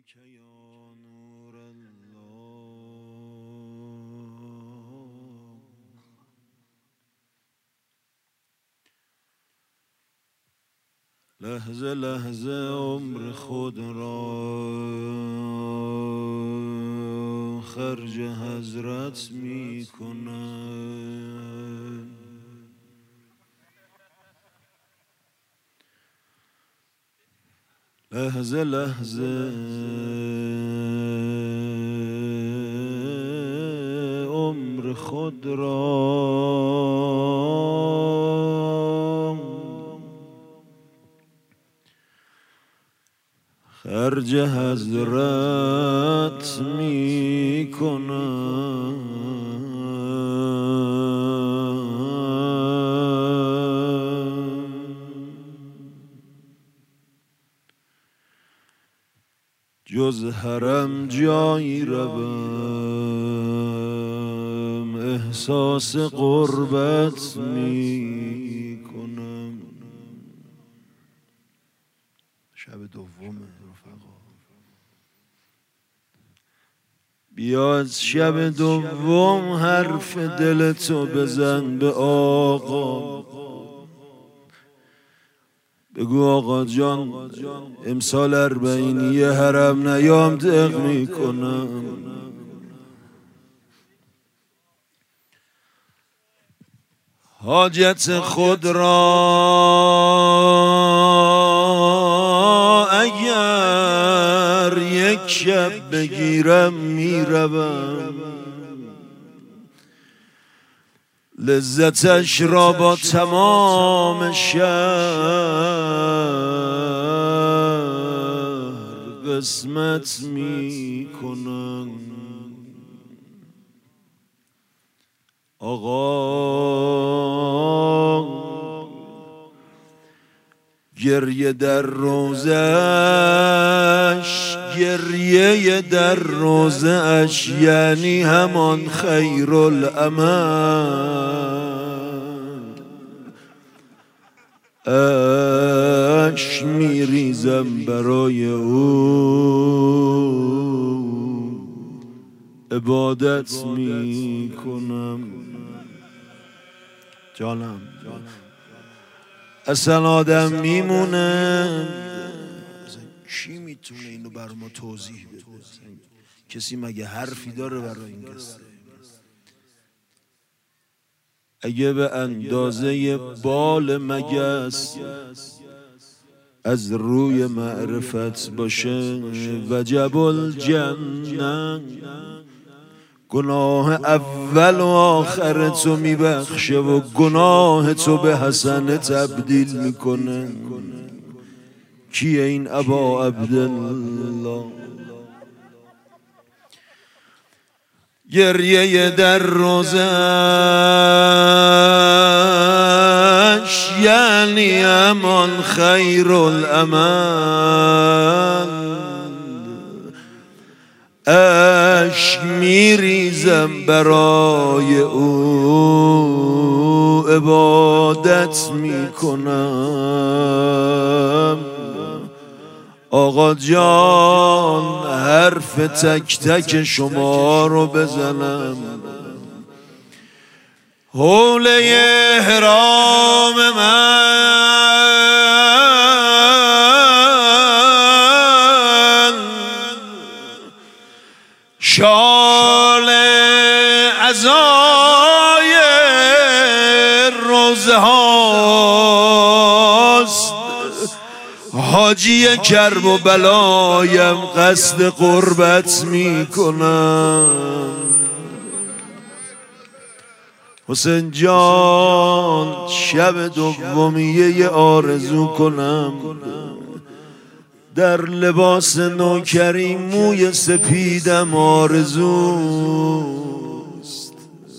لحظه لحظه عمر خود را خرج حضرت می کنم. لحظه لحظه عمر خود را خرج حضرت می کنم. جز حرم جایی روم احساس قربت می کنم. شب دومه رفقا، بیا از شب دوم حرف دلتو بزن به آقا. بگو آقا جان امسال 40 حرم نیام دق میکنم. حاجت خود را اگر یک شب بگیرم میروم، لذتش را با تمام شهر قسمت می کنم. آقا گریه در روزش، گریه در روزش یعنی همان خیرالعمل. اش میریزم برای او، عبادت میکنم. جانم اصلا آدم میمونه، کی میتونه اینو بر ما توضیح بده؟ کسی مگه حرفی داره برای این قصه؟ اگه به اندازه بال مگس از روی معرفت باشه وجب الجنه، گناه اول و آخر تو میبخشه و گناه تو به حسنه تبدیل میکنه. کیه این ابا عبدالله؟ گریه در روزش یعنی همان خیرالعمل. اشک میریزم برای او، عبادت میکنم. آقا جان حرف تک تک شما رو بزنم. حوله احرام من، شال عزای روزه هاست. حاجی کرب و بلایم قصد قربت میکنم. حسین جان شب دومیه یه آرزو کنم، در لباس نوکری موی سپیدم آرزوست.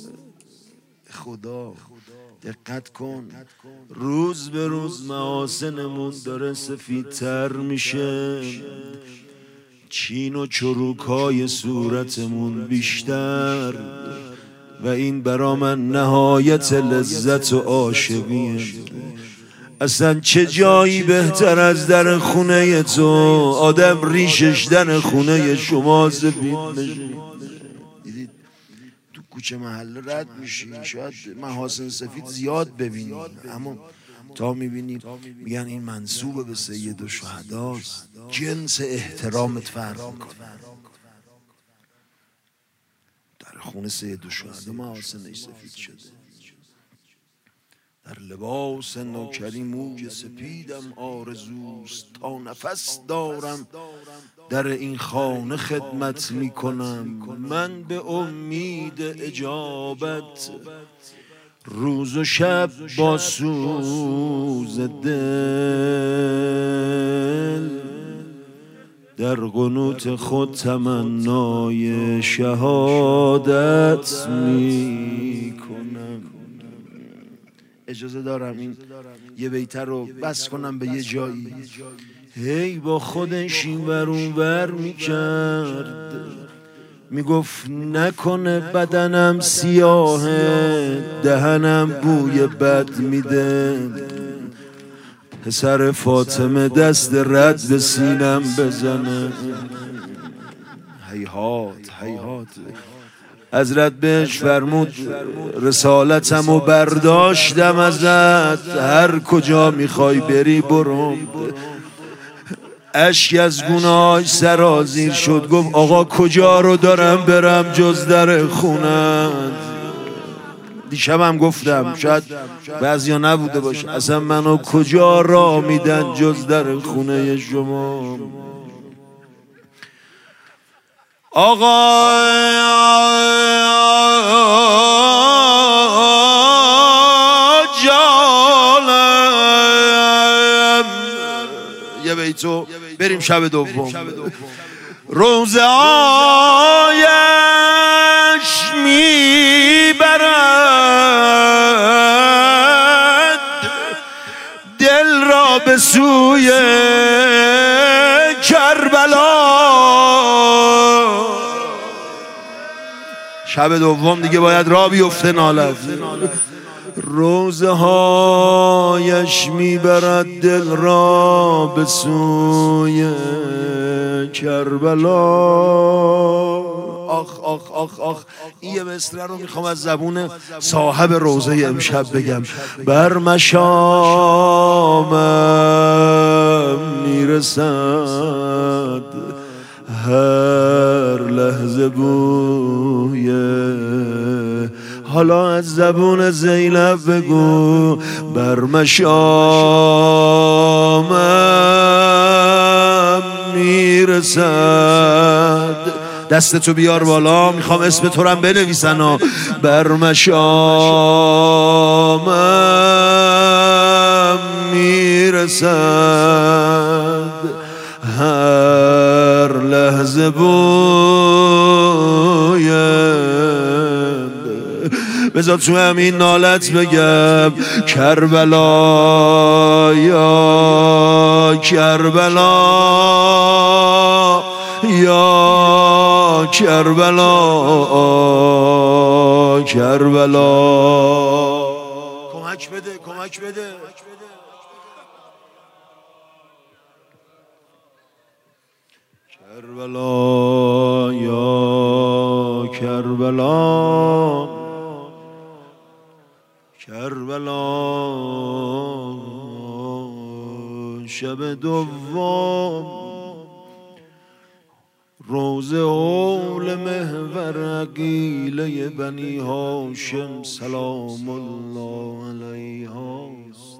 خدا دقت کن، روز به روز محاسنمون داره سفیدتر میشه، چین و چروکای صورتمون بیشتر، و این برا من نهایت لذت و عاشقیه. اصلا چه جایی بهتر از در خونه تو؟ آدم ریشش در خونه شما سفید نشه. دیدید تو کوچه محله رد میشی، شاید محاسن سفید زیاد ببینی، اما تا میبینی میگن این منسوب به سید الشهداست، جنس احترامت فرق میکنه. در خونه سید الشهدا محاسنش سفید شده، در لباس نوکری موی سپیدم آرزوست، تا نفس دارم در این خانه خدمت میکنم. من به امید اجابت روز و شب با سوز دل، در قنوت خود تمنای شهادت میکنم. اجازه دارم این یه بیتر رو بس کنم به یه جایی. هی با خودش این ور اون ور میکرد، میگفت نکنه بدنم سیاهه، دهنم بوی بد میده. پسر فاطمه دست رد به سینم بزنه. هیهات هیهات. حضرت بهش فرمود رسالتم و برداشتم ازت، هر کجا میخوای بری برو. اشک از گناهش سرازیر شد، گفت آقا کجا رو دارم برم جز در خونت؟ دیشبم گفتم، شاید بعضیا نبوده باشه، اصلا منو کجا را میدن جز در خونه شما؟ آقا جانم، یه بیتو بریم شب دوم. روزه آیش میبرد دل را به سوی کربلا. شب دوم دیگه باید را بیفته نالت. روزه هایش میبرد دل را به سوی کربلا. آخ آخ آخ آخ. این یه مصرع رو میخوام از زبون صاحب روزه امشب بگم. بر مشامم میرسد هر لحظه بویه، حالا از زبون زینب بگو. بر مشامم میرسد، دستتو بیار بالا، میخوام اسم تو رو هم بنویسن. بر مشامم میرسد هر لحظه بویه. بذار تو همین نالت بگم کربلا یا کربلا یا کربلا کربلا. کمک بده کمک بده. کربلا یا کربلا کربلا. شب دوم روز اول محور عقیله بنی هاشم سلام الله علیهاست.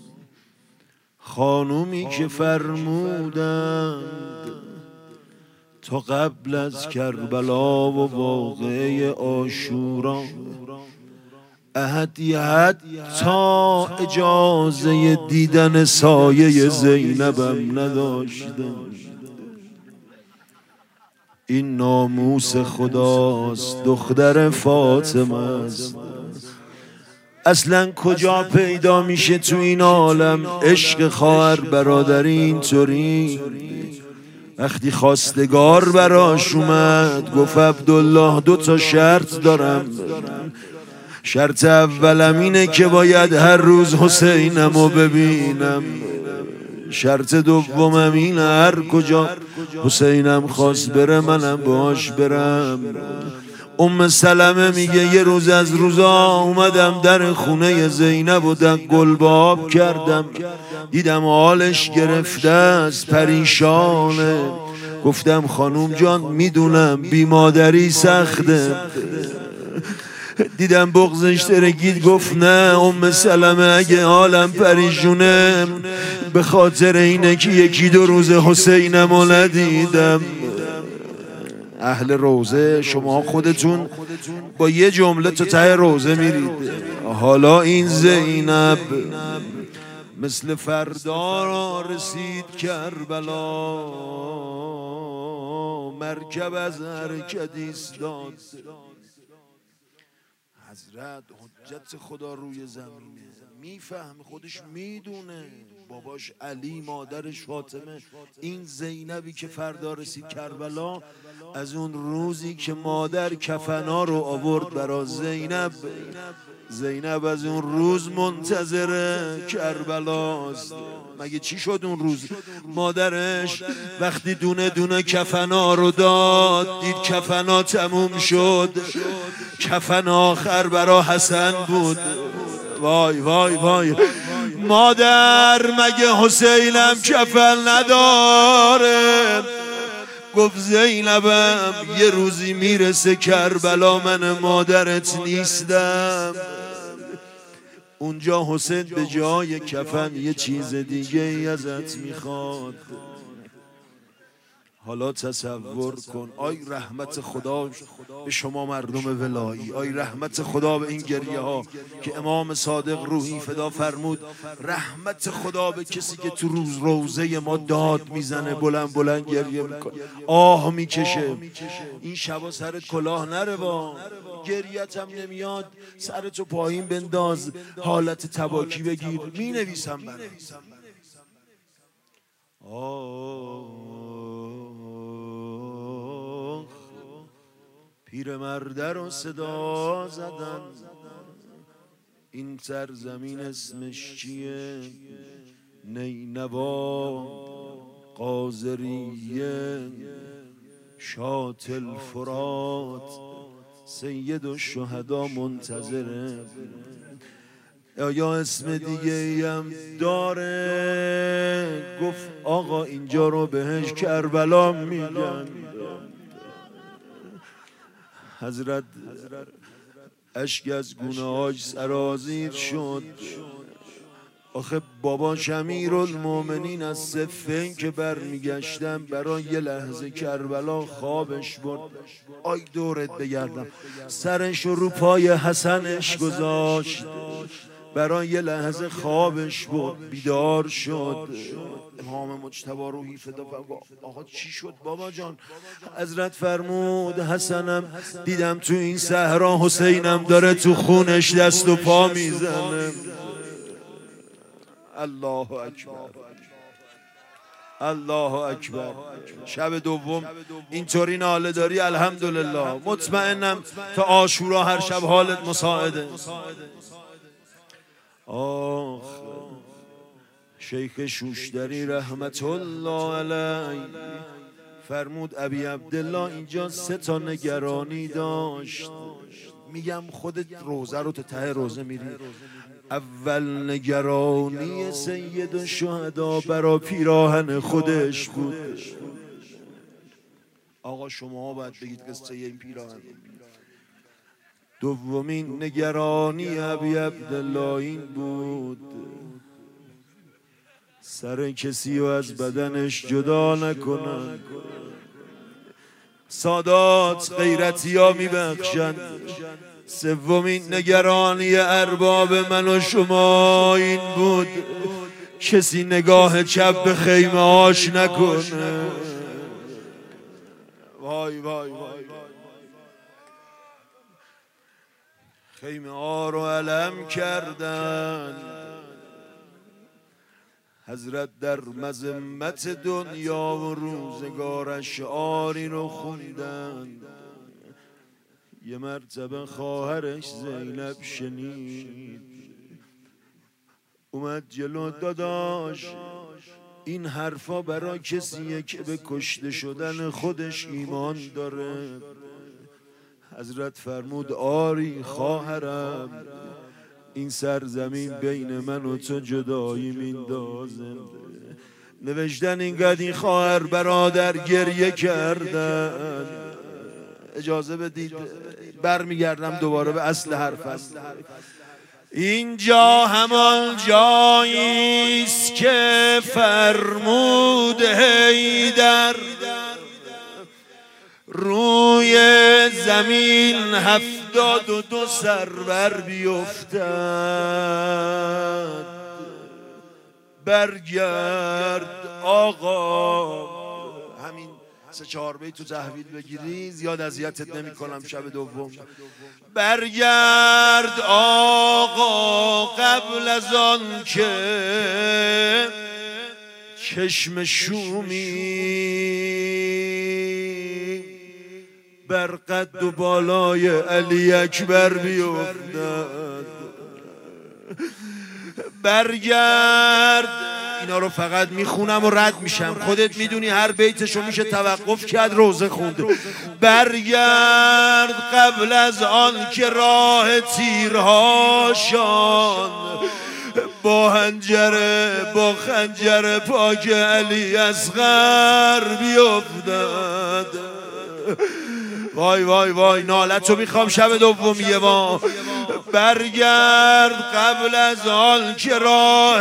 خانومی که فرمودند تا قبل از کربلا و واقعه عاشورا احد تا اجازه دیدن سایه زینبم نداشتم. این ناموس خداست، دختر فاطمه است. اصلا کجا پیدا میشه تو این عالم عشق خواهر برادری اینطوری؟ وقتی خواستگار براش اومد گفت عبدالله 2 تا شرط دارم. شرط اولم اینه که باید هر روز حسینمو ببینم، شرط دومم اینه هر کجا حسینم خواست بره منم باش برم. سلمه میگه یه روز از روزا اومدم در خونه زینب و گلباب کردم، دیدم حالش گرفته است پریشانه، گفتم خانوم جان میدونم بی مادری سخته، دیدم بغضش ترکید، گفت نه سلمه اگه حالم پریشونه به خاطر اینه که یکی دو روز حسینمو ندیدم. اهل روزه شما خودتون با یه جمله تا ته روزه میرید. حالا این زینب مثل فردا را رسید کربلا، مرکب از حرکت ایستاد. حضرت حجت خدا روی زمینه، میفهمه، خودش میدونه، باباش علی، مادرش فاطمه، این زینبی که فردا رسید کربلا، از اون روزی که مادر کفنا رو آورد برا زینب از اون روز منتظر کربلاست. مگه چی شد اون روز؟ مادرش وقتی دونه دونه کفنا رو داد، دید کفنا تموم شد، کفن آخر برا حسن بود. وای وای وای، مادر مگه حسینم کفن نداره؟ گفت زینبم یه روزی میرسه کربلا من مادرت نیستم، اونجا حسین به جای کفن یه چیز دیگه ای ازت میخواد. حالا تصور کن، آی رحمت خدا به شما مردم ولایی، آی رحمت خدا به این گریه ها که امام صادق روحی فدا فرمود، رحمت خدا به کسی که تو روزه ما داد میزنه، بلند بلند گریه میکنه، آه میکشه. این شبا سرت کلاه نره، با گریت هم نمیاد، سرتو پایین بنداز، حالت تباکی بگیر، می نویسم برات. پیرمرد رو صدا زدن، این سرزمین اسمش چیه؟ نینوا، قاذریه، شاط الفرات، سید الشهدا منتظره. یا اسم دیگه ای هم داره؟ گفت آقا اینجا رو بهش کربلا میگن. حضرت اشک از گونه‌هاش سرازیر شد. آخه بابا امیرالمومنین از صفین که برمیگشتن، برای یه لحظه کربلا خوابش برد. آی دورت بگردم، سرش رو پای حسنش گذاشت، برای یه لحظه خوابش بود، بیدار شد. امام مجتبی روحی فدا فرمود، آقا چی شد بابا جان؟ حضرت فرمود حسنم دیدم تو این صحرا حسینم داره تو خونش دست و پا میزنه. الله اکبر، الله اکبر. شب دوم اینطوری ناله داری، الحمدلله، مطمئنم تا عاشورا هر شب حالت مساعده. آخ شیخ شوشتری رحمت الله علیه فرمود ابی عبدالله اینجا 3 تا نگرانی داشت. میگم خودت روزه رو تا ته روزه میری. اول نگرانی سید الشهدا برا پیراهن خودش بود. آقا شما باید بگید قصه این پیراهن. دومین نگرانی ابی عبدالله این بود سر کسی رو از بدنش جدا نکنن. سادات غیرتی ها میبخشند. سومین نگرانی ارباب من و شما این بود کسی نگاه چپ به خیمه هاش نکنه. وای وای وای، خیمه ها رو علم کردن. حضرت در مذمت دنیا و روزگار اشعاری رو خوندن. یه مرتبه خواهرش زینب شنید، اومد جلو داداش این حرفا برا کسیه که به کشته شدن خودش ایمان داره. حضرت فرمود آری خواهرم، این سرزمین بین من و تو جدایی میندازه. نوشتن اینقدر این خواهر برادر گریه کردن. اجازه بدید برمیگردم دوباره به اصل حرفم. اینجا همان جاییست که فرمود حیدر، روی زمین 72 سرور بیفتد. برگرد آقا، همین 3-4 بیت تو تحویل بگیری زیاد اذیتت نمی کنم. شب دوم برگرد آقا قبل از آن که چشم شومی بر قد و بالای علی اکبر بیفتد. برگرد، اینا رو فقط میخونم و رد میشم، خودت میدونی هر بیتشو میشه توقف کرد روزه خونده. برگرد قبل از آن که راه تیرهاشان با خنجر پاک علی اصغر بیفتد. وای وای وای نالتو میخوام شب دوم یه بار. برگرد قبل از آن که راه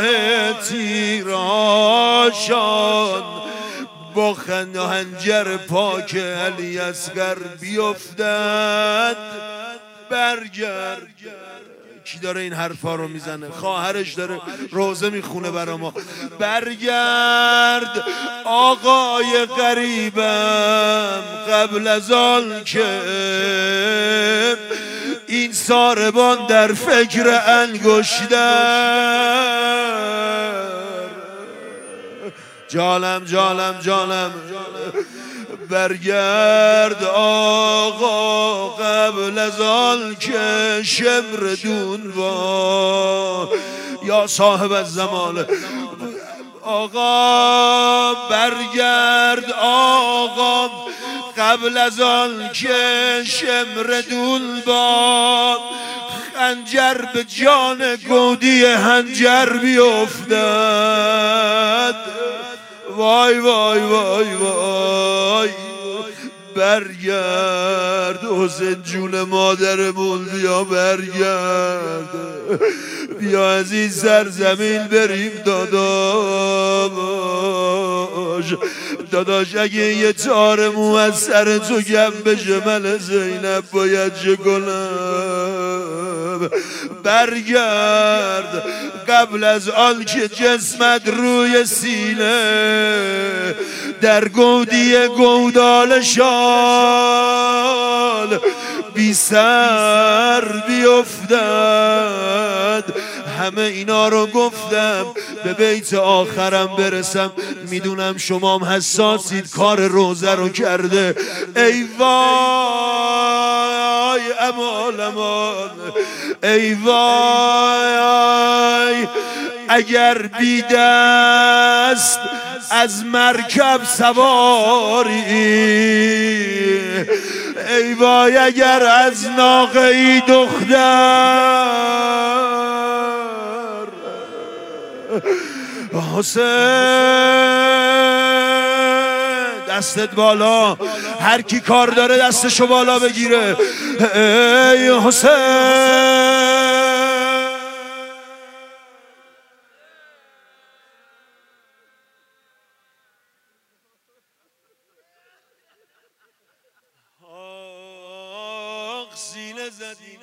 تیرهاشان با خنجر پاک علی اصغر بیفتد. برگرد. کی داره این حرفا رو میزنه؟ خواهرش داره روزه میخونه برا ما. برگرد آقای غریبم قبل از آن که این ساربان در فکر انگشتر. جالم برگرد آقا قبل از آن که شمر دون با یا صاحب الزمان. آقا برگرد آقا قبل از آن که شمر دون با خنجر به جان گودی هنجر بیفتد. وای وای وای وای. برگرد حسین جون مادرمون، بیا برگرد، بیا از این سرزمین بریم داداش اگه یه تار مو از سر تو گم بشه من زینب باید چه کنم؟ برگرد قبل از آن که جسمت روی سینه در گودی گودال شال بی سر بیفتد. همه اینا رو گفتم به بیت آخرم برسم. میدونم شمام حساسید، کار روزه رو کرده. ای وای امان، ای وای اگر بی دست از مرکب سواری، ای وای اگر از ناقه ای دختر. حسین دستت بالا، هر کی کار داره دستشو بالا بگیره. ای حسین سینه زدی.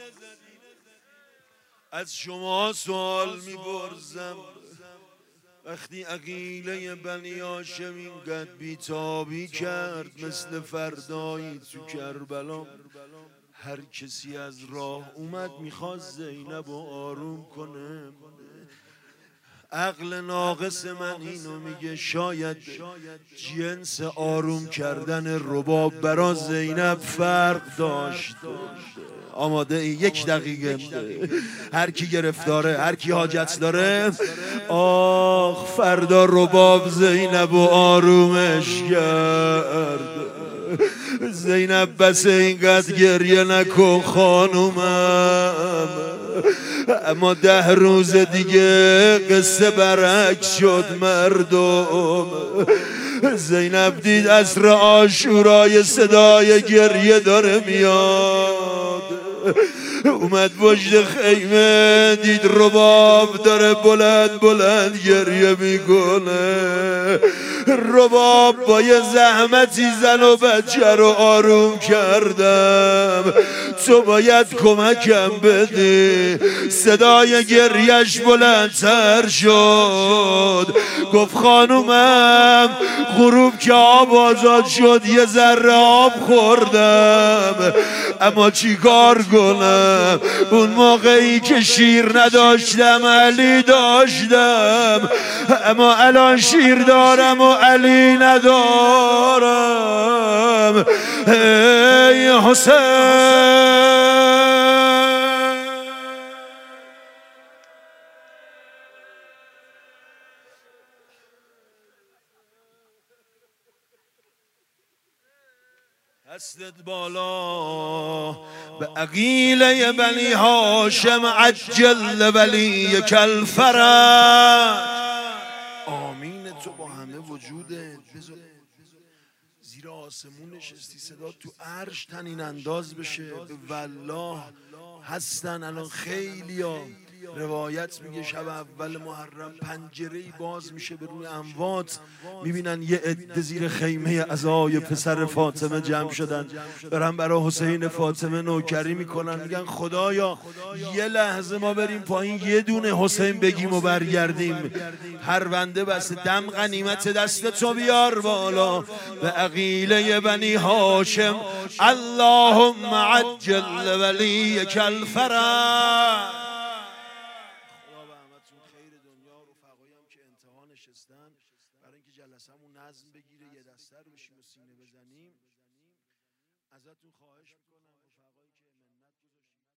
از شما سوال می‌پرسم، وقتی عقیله بنی هاشم اینقدر بیتابی کرد مثل فردایی تو کربلا، هر کسی از راه اومد میخواست زینب رو آروم کنه. عقل ناقص من اینو میگه شاید جنس آروم کردن رباب برا زینب فرق داشت. آماده ای؟ 1 دقیقه. هر کی گرفتاره، هر کی حاجت داره، آخ فردا رباب زینب و آرومش کرد. زینب بس اینقدر گریه نکن خانومم، اما 10 روز دیگه قصه برعکس شد مردم. زینب دید عصر عاشورای صدای گریه داره میاد، اومد پشت خیمه دید رباب داره بلند بلند گریه میکنه. رباب با یه زحمتی زن و بچه رو آروم کردم، تو باید کمکم بدی. صدای گریش بلندتر شد، گفت خانومم غروب که آب آزاد شد یه ذره آب خوردم، اما چی کار کنم؟ اون موقعی که شیر نداشتم علی داشتم، اما الان شیر دارم و علی ندارم. ای حسین دستت بالا به عقیله بنی هاشم عجل ولی کل فرج. آمین تو با همه وجودت، زیر آسمون نشستی، صدا تو عرش تنین انداز بشه. والله هستن الان خیلیا. روایت میگه شب اول محرم پنجره‌ای باز میشه به روی اموات، میبینن یه عده زیر خیمه عزای پسر فاطمه جمع شدن، دارن برای حسین فاطمه نوکری میکنن، میگن خدایا یه لحظه ما بریم پایین یه دونه حسین بگیم و برگردیم. پرونده بس دم غنیمت دست تو بیار بالا به عقیله بنی هاشم اللهم عجل ولیک الفرج. نشستن برای اینکه جلسه‌مون نظم بگیره، یه دستر بشیم و سینه بزنیم. ازتون خواهش میکنم